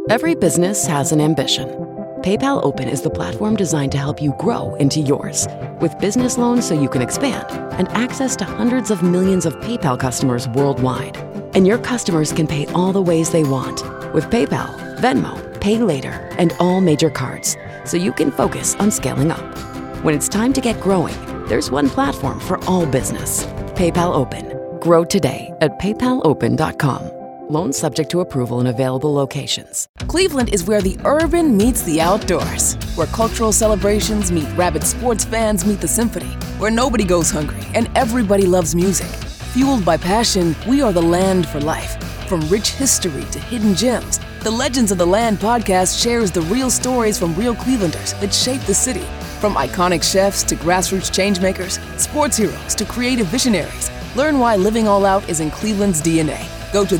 Every business has an ambition. PayPal Open is the platform designed to help you grow into yours. With business loans so you can expand and access to hundreds of millions of PayPal customers worldwide. And your customers can pay all the ways they want with PayPal, Venmo, Pay Later, and all major cards, so you can focus on scaling up. When it's time to get growing, there's one platform for all business. PayPal Open. Grow today at paypalopen.com. Loans subject to approval in available locations. Cleveland is where the urban meets the outdoors, where cultural celebrations meet rabid sports fans meet the symphony, where nobody goes hungry and everybody loves music. Fueled by passion, we are the land for life. From rich history to hidden gems, the Legends of the Land podcast shares the real stories from real Clevelanders that shape the city. From iconic chefs to grassroots changemakers, sports heroes to creative visionaries, learn why living all out is in Cleveland's DNA. Go to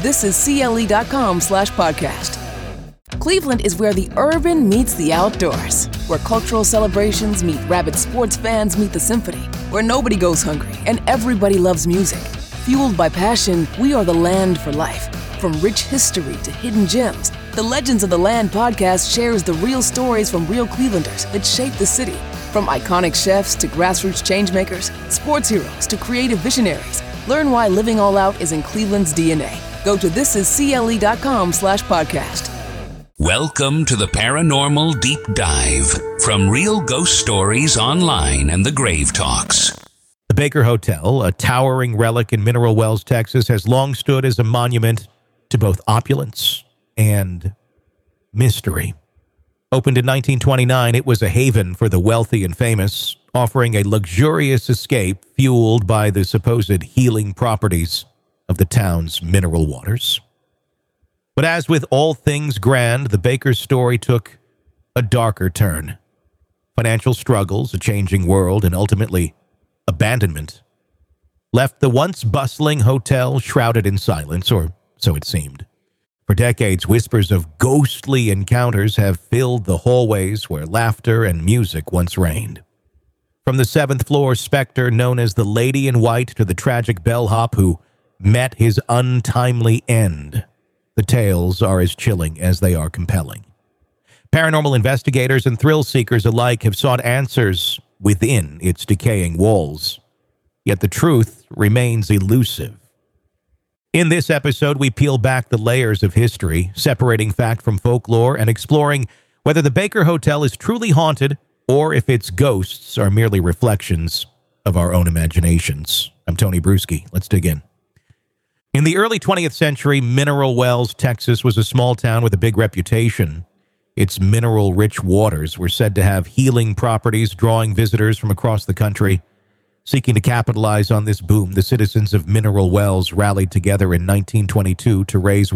thisiscle.com/podcast. Cleveland is where the urban meets the outdoors, where cultural celebrations meet rabid sports fans meet the symphony, where nobody goes hungry and everybody loves music. Fueled by passion, we are the land for life. From rich history to hidden gems, the Legends of the Land podcast shares the real stories from real Clevelanders that shape the city. From iconic chefs to grassroots changemakers, sports heroes to creative visionaries, learn why living all out is in Cleveland's DNA. Go to thisiscle.com/podcast. Welcome to the Paranormal Deep Dive from Real Ghost Stories Online and the Grave Talks. The Baker Hotel, a towering relic in Mineral Wells, Texas, has long stood as a monument to both opulence and mystery. Opened in 1929, it was a haven for the wealthy and famous, offering a luxurious escape fueled by the supposed healing properties of the town's mineral waters. But as with all things grand, the Baker's story took a darker turn. Financial struggles, a changing world, and ultimately abandonment left the once bustling hotel shrouded in silence, or so it seemed. For decades, whispers of ghostly encounters have filled the hallways where laughter and music once reigned. From the seventh floor specter known as the Lady in White to the tragic bellhop who met his untimely end, the tales are as chilling as they are compelling. Paranormal investigators and thrill seekers alike have sought answers within its decaying walls, yet the truth remains elusive. In this episode, we peel back the layers of history, separating fact from folklore and exploring whether the Baker Hotel is truly haunted or if its ghosts are merely reflections of our own imaginations. I'm Tony Bruschi. Let's dig in. In the early 20th century, Mineral Wells, Texas, was a small town with a big reputation. Its mineral-rich waters were said to have healing properties, drawing visitors from across the country. Seeking to capitalize on this boom, the citizens of Mineral Wells rallied together in 1922 to raise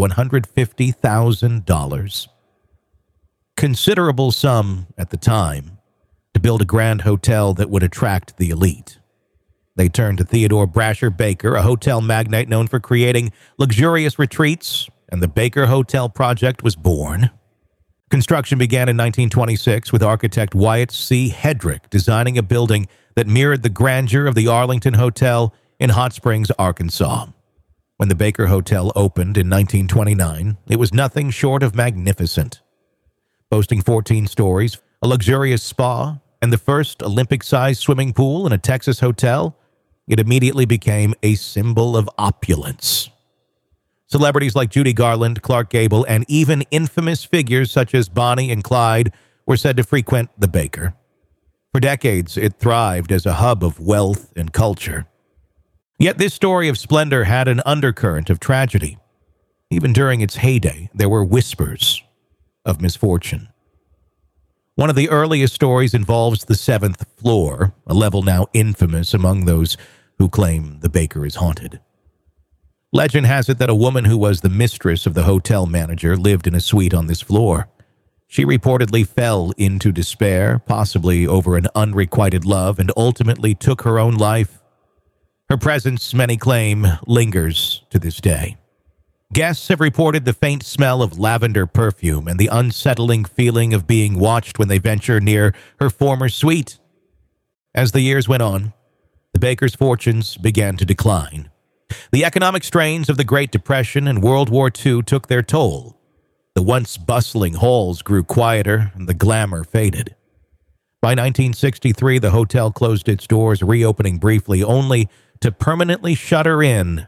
$150,000. Considerable sum at the time to build a grand hotel that would attract the elite. They turned to Theodore Brasher Baker, a hotel magnate known for creating luxurious retreats, and the Baker Hotel project was born. Construction began in 1926 with architect Wyatt C. Hedrick designing a building that mirrored the grandeur of the Arlington Hotel in Hot Springs, Arkansas. When the Baker Hotel opened in 1929, it was nothing short of magnificent. Boasting 14 stories, a luxurious spa, and the first Olympic-sized swimming pool in a Texas hotel, it immediately became a symbol of opulence. Celebrities like Judy Garland, Clark Gable, and even infamous figures such as Bonnie and Clyde were said to frequent the Baker. For decades, it thrived as a hub of wealth and culture. Yet this story of splendor had an undercurrent of tragedy. Even during its heyday, there were whispers of misfortune. One of the earliest stories involves the seventh floor, a level now infamous among those who claim the Baker is haunted. Legend has it that a woman who was the mistress of the hotel manager lived in a suite on this floor. She reportedly fell into despair, possibly over an unrequited love, and ultimately took her own life. Her presence, many claim, lingers to this day. Guests have reported the faint smell of lavender perfume and the unsettling feeling of being watched when they venture near her former suite. As the years went on, the Baker's fortunes began to decline. The economic strains of the Great Depression and World War II took their toll. The once bustling halls grew quieter and the glamour faded. By 1963, the hotel closed its doors, reopening briefly, only to permanently shutter in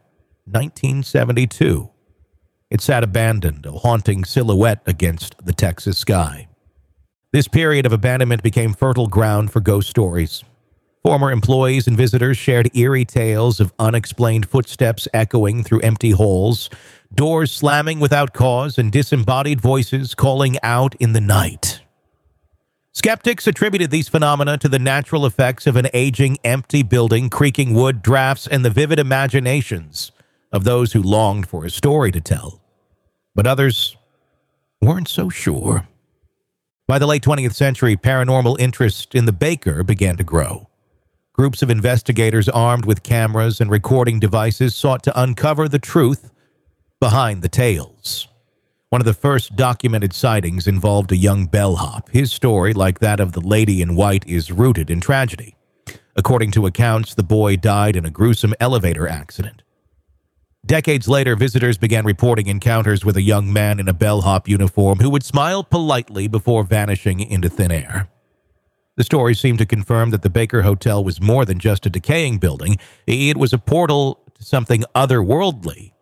1972. It sat abandoned, a haunting silhouette against the Texas sky. This period of abandonment became fertile ground for ghost stories. Former employees and visitors shared eerie tales of unexplained footsteps echoing through empty halls, doors slamming without cause, and disembodied voices calling out in the night. Skeptics attributed these phenomena to the natural effects of an aging, empty building, creaking wood, drafts, and the vivid imaginations of those who longed for a story to tell. But others weren't so sure. By the late 20th century, paranormal interest in the Baker began to grow. Groups of investigators armed with cameras and recording devices sought to uncover the truth behind the tales. One of the first documented sightings involved a young bellhop. His story, like that of the lady in white, is rooted in tragedy. According to accounts, the boy died in a gruesome elevator accident. Decades later, visitors began reporting encounters with a young man in a bellhop uniform who would smile politely before vanishing into thin air. The story seemed to confirm that the Baker Hotel was more than just a decaying building. It was a portal to something otherworldly.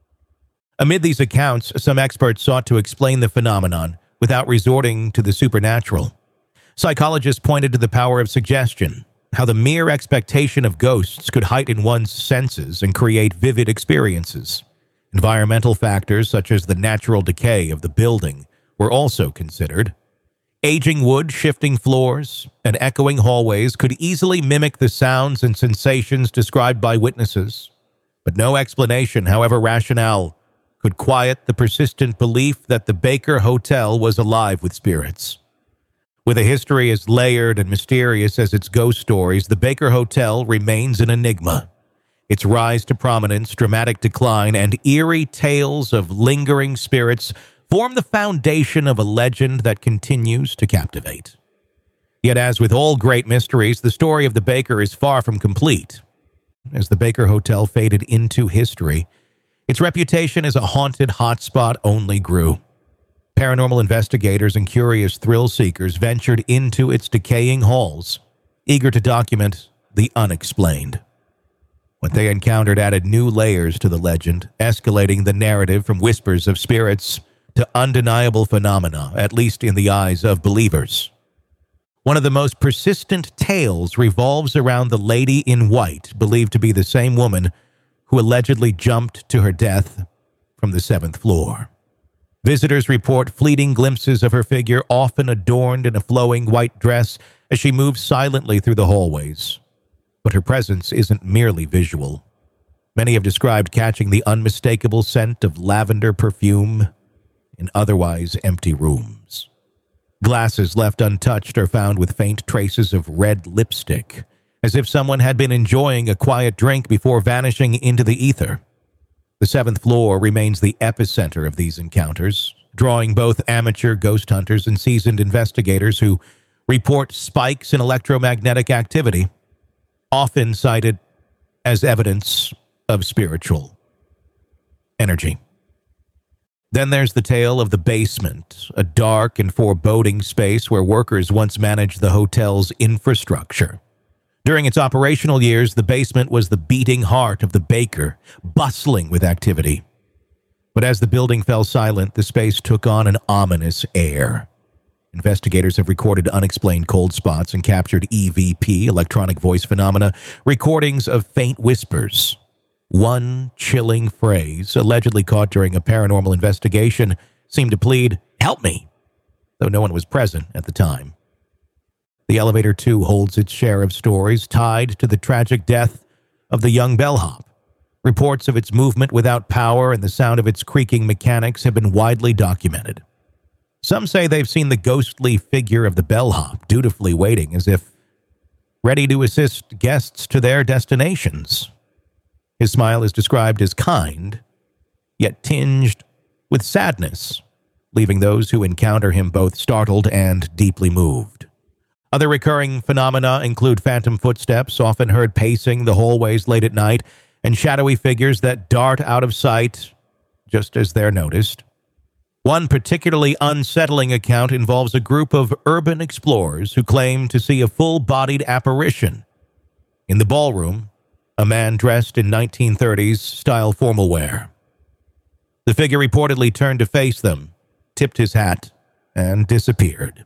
Amid these accounts, some experts sought to explain the phenomenon without resorting to the supernatural. Psychologists pointed to the power of suggestion, how the mere expectation of ghosts could heighten one's senses and create vivid experiences. Environmental factors such as the natural decay of the building were also considered. Aging wood, shifting floors, and echoing hallways could easily mimic the sounds and sensations described by witnesses. But no explanation, however rational, could quiet the persistent belief that the Baker Hotel was alive with spirits. With a history as layered and mysterious as its ghost stories, the Baker Hotel remains an enigma. Its rise to prominence, dramatic decline, and eerie tales of lingering spirits form the foundation of a legend that continues to captivate. Yet, as with all great mysteries, the story of the Baker is far from complete. As the Baker Hotel faded into history, its reputation as a haunted hotspot only grew. Paranormal investigators and curious thrill seekers ventured into its decaying halls, eager to document the unexplained. What they encountered added new layers to the legend, escalating the narrative from whispers of spirits to undeniable phenomena, at least in the eyes of believers. One of the most persistent tales revolves around the lady in white, believed to be the same woman who allegedly jumped to her death from the 7th floor. Visitors report fleeting glimpses of her figure, often adorned in a flowing white dress, as she moves silently through the hallways. But her presence isn't merely visual. Many have described catching the unmistakable scent of lavender perfume in otherwise empty rooms. Glasses left untouched are found with faint traces of red lipstick, as if someone had been enjoying a quiet drink before vanishing into the ether. The 7th floor remains the epicenter of these encounters, drawing both amateur ghost hunters and seasoned investigators who report spikes in electromagnetic activity, often cited as evidence of spiritual energy. Then there's the tale of the basement, a dark and foreboding space where workers once managed the hotel's infrastructure. During its operational years, the basement was the beating heart of the Baker, bustling with activity. But as the building fell silent, the space took on an ominous air. Investigators have recorded unexplained cold spots and captured EVP, electronic voice phenomena, recordings of faint whispers. One chilling phrase, allegedly caught during a paranormal investigation, seemed to plead, "Help me," though no one was present at the time. The elevator, too, holds its share of stories tied to the tragic death of the young bellhop. Reports of its movement without power and the sound of its creaking mechanics have been widely documented. Some say they've seen the ghostly figure of the bellhop dutifully waiting as if ready to assist guests to their destinations. His smile is described as kind, yet tinged with sadness, leaving those who encounter him both startled and deeply moved. Other recurring phenomena include phantom footsteps, often heard pacing the hallways late at night, and shadowy figures that dart out of sight just as they're noticed. One particularly unsettling account involves a group of urban explorers who claim to see a full-bodied apparition. In the ballroom, a man dressed in 1930s-style formal wear. The figure reportedly turned to face them, tipped his hat, and disappeared.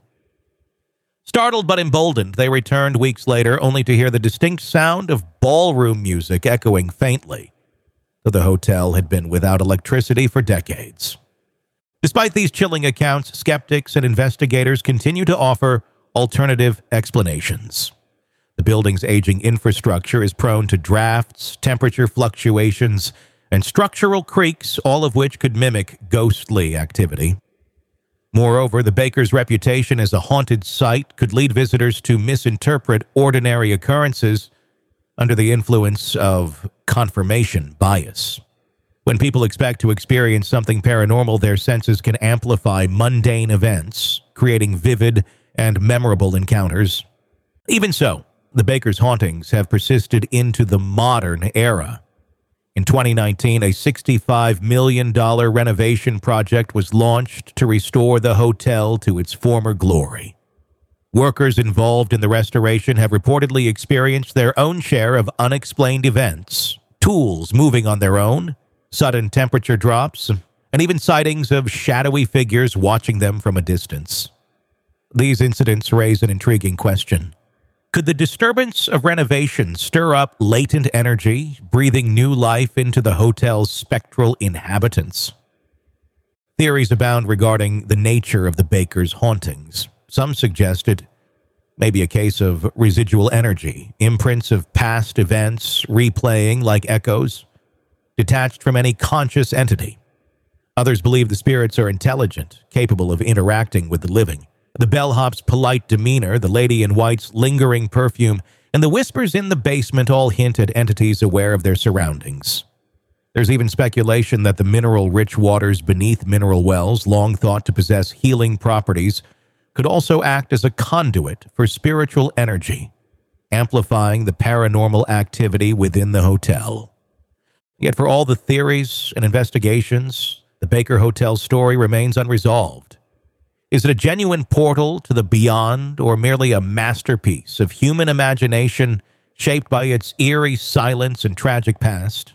Startled but emboldened, they returned weeks later only to hear the distinct sound of ballroom music echoing faintly, though the hotel had been without electricity for decades. Despite these chilling accounts, skeptics and investigators continue to offer alternative explanations. The building's aging infrastructure is prone to drafts, temperature fluctuations, and structural creaks, all of which could mimic ghostly activity. Moreover, the Bakers' reputation as a haunted site could lead visitors to misinterpret ordinary occurrences under the influence of confirmation bias. When people expect to experience something paranormal, their senses can amplify mundane events, creating vivid and memorable encounters. Even so, the Bakers' hauntings have persisted into the modern era. In 2019, a $65 million renovation project was launched to restore the hotel to its former glory. Workers involved in the restoration have reportedly experienced their own share of unexplained events, tools moving on their own, sudden temperature drops, and even sightings of shadowy figures watching them from a distance. These incidents raise an intriguing question. Could the disturbance of renovation stir up latent energy, breathing new life into the hotel's spectral inhabitants? Theories abound regarding the nature of the Bakers' hauntings. Some suggested maybe a case of residual energy, imprints of past events replaying like echoes, detached from any conscious entity. Others believe the spirits are intelligent, capable of interacting with the living. The bellhop's polite demeanor, the lady in white's lingering perfume, and the whispers in the basement all hint at entities aware of their surroundings. There's even speculation that the mineral-rich waters beneath mineral wells, long thought to possess healing properties, could also act as a conduit for spiritual energy, amplifying the paranormal activity within the hotel. Yet for all the theories and investigations, the Baker Hotel story remains unresolved. Is it a genuine portal to the beyond, or merely a masterpiece of human imagination shaped by its eerie silence and tragic past?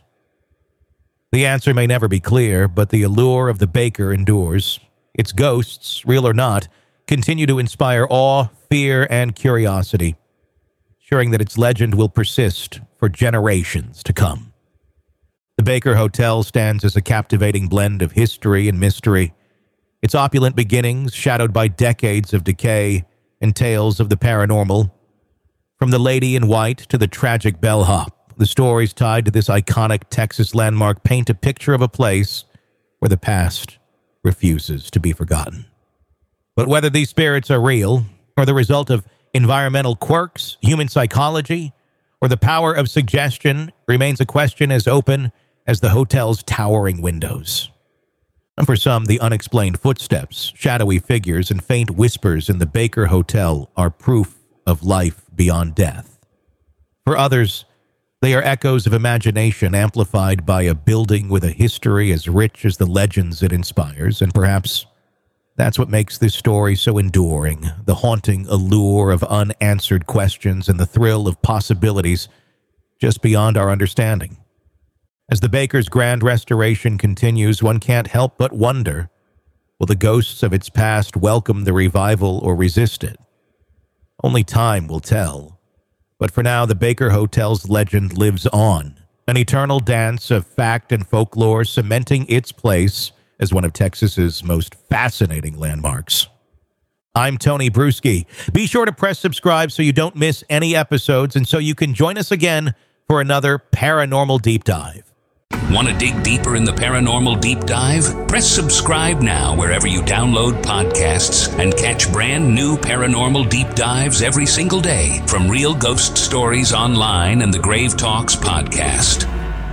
The answer may never be clear, but the allure of the Baker endures. Its ghosts, real or not, continue to inspire awe, fear, and curiosity, ensuring that its legend will persist for generations to come. The Baker Hotel stands as a captivating blend of history and mystery, its opulent beginnings shadowed by decades of decay and tales of the paranormal. From the lady in white to the tragic bellhop, the stories tied to this iconic Texas landmark paint a picture of a place where the past refuses to be forgotten. But whether these spirits are real, or the result of environmental quirks, human psychology, or the power of suggestion remains a question as open as the hotel's towering windows. And for some, the unexplained footsteps, shadowy figures, and faint whispers in the Baker Hotel are proof of life beyond death. For others, they are echoes of imagination amplified by a building with a history as rich as the legends it inspires, and perhaps that's what makes this story so enduring, the haunting allure of unanswered questions and the thrill of possibilities just beyond our understanding. As the Baker's grand restoration continues, one can't help but wonder, will the ghosts of its past welcome the revival or resist it? Only time will tell. But for now, the Baker Hotel's legend lives on, an eternal dance of fact and folklore cementing its place as one of Texas's most fascinating landmarks. I'm Tony Bruschi. Be sure to press subscribe so you don't miss any episodes and so you can join us again for another Paranormal Deep Dive. Want to dig deeper in the Paranormal Deep Dive? Press subscribe now wherever you download podcasts and catch brand new Paranormal Deep Dives every single day from Real Ghost Stories Online and the Grave Talks podcast.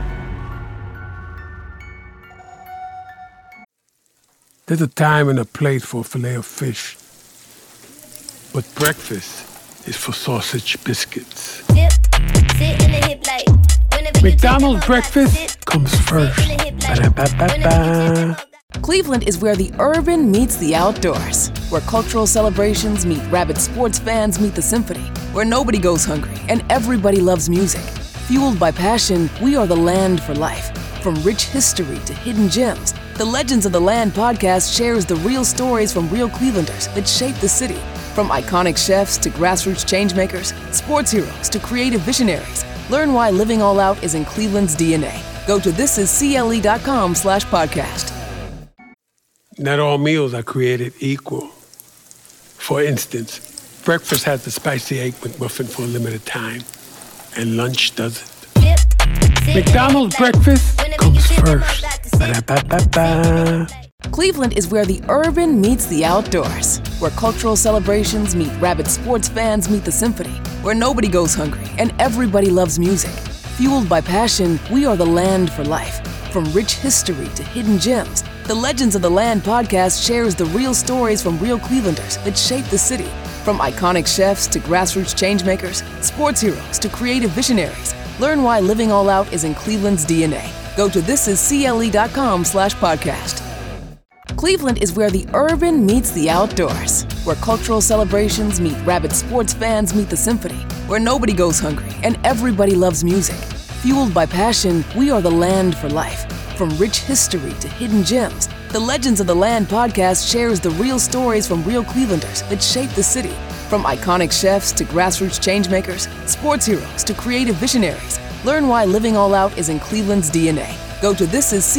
There's a time and a place for filet of fish, but breakfast is for sausage biscuits. McDonald's breakfast comes first. Ba-da-ba-ba-ba. Cleveland is where the urban meets the outdoors, where cultural celebrations meet rabid sports fans meet the symphony, where nobody goes hungry and everybody loves music. Fueled by passion, we are the land for life. From rich history to hidden gems, the Legends of the Land podcast shares the real stories from real Clevelanders that shape the city. From iconic chefs to grassroots changemakers, sports heroes to creative visionaries, learn why living all out is in Cleveland's DNA. Go to thisiscle.com/podcast. Not all meals are created equal. For instance, breakfast has the spicy egg McMuffin for a limited time, and lunch doesn't. McDonald's breakfast comes first. Ba-da-ba-ba-ba. Cleveland is where the urban meets the outdoors, where cultural celebrations meet rabid sports fans meet the symphony, where nobody goes hungry and everybody loves music. Fueled by passion, we are the land for life. From rich history to hidden gems, the Legends of the Land podcast shares the real stories from real Clevelanders that shape the city. From iconic chefs to grassroots changemakers, sports heroes to creative visionaries, learn why living all out is in Cleveland's DNA. Go to thisiscle.com/podcast. Cleveland is where the urban meets the outdoors, where cultural celebrations meet rabid sports fans meet the symphony, where nobody goes hungry and everybody loves music. Fueled by passion, we are the land for life. From rich history to hidden gems, the Legends of the Land podcast shares the real stories from real Clevelanders that shape the city. From iconic chefs to grassroots changemakers, sports heroes to creative visionaries, learn why living all out is in Cleveland's DNA. Go to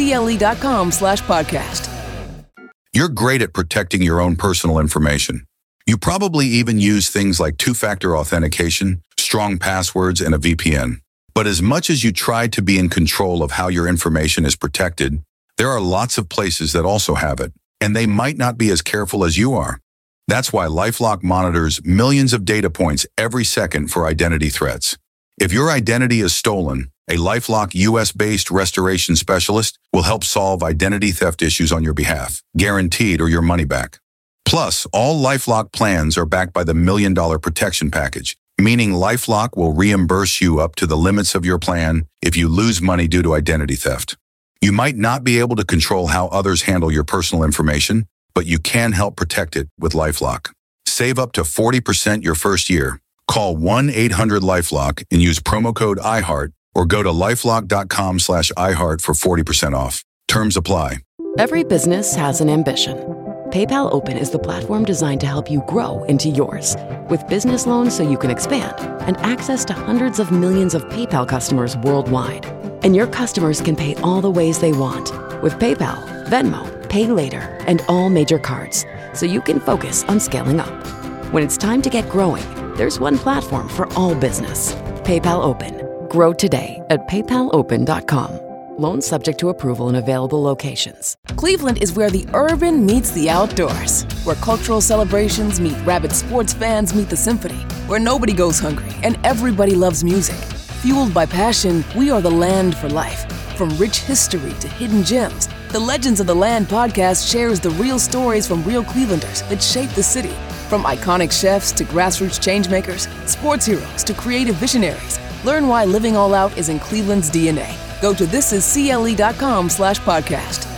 thisiscle.com/podcast. You're great at protecting your own personal information. You probably even use things like two-factor authentication, strong passwords, and a VPN. But as much as you try to be in control of how your information is protected, there are lots of places that also have it, and they might not be as careful as you are. That's why LifeLock monitors millions of data points every second for identity threats. If your identity is stolen, a LifeLock US-based restoration specialist will help solve identity theft issues on your behalf, guaranteed or your money back. Plus, all LifeLock plans are backed by the $1 Million Protection Package, meaning LifeLock will reimburse you up to the limits of your plan if you lose money due to identity theft. You might not be able to control how others handle your personal information, but you can help protect it with LifeLock. Save up to 40% your first year. Call 1-800-LifeLock and use promo code iHeart or go to lifelock.com/iHeart for 40% off. Terms apply. Every business has an ambition. PayPal Open is the platform designed to help you grow into yours. With business loans so you can expand and access to hundreds of millions of PayPal customers worldwide. And your customers can pay all the ways they want with PayPal, Venmo, Pay Later, and all major cards, so you can focus on scaling up. When it's time to get growing, there's one platform for all business. PayPal Open. Grow today at paypalopen.com. Loans subject to approval in available locations. Cleveland is where the urban meets the outdoors, where cultural celebrations meet rabid sports fans meet the symphony, where nobody goes hungry and everybody loves music. Fueled by passion, we are the land for life. From rich history to hidden gems, the Legends of the Land podcast shares the real stories from real Clevelanders that shape the city. From iconic chefs to grassroots changemakers, sports heroes to creative visionaries, learn why living all out is in Cleveland's DNA. Go to thisiscle.com/podcast.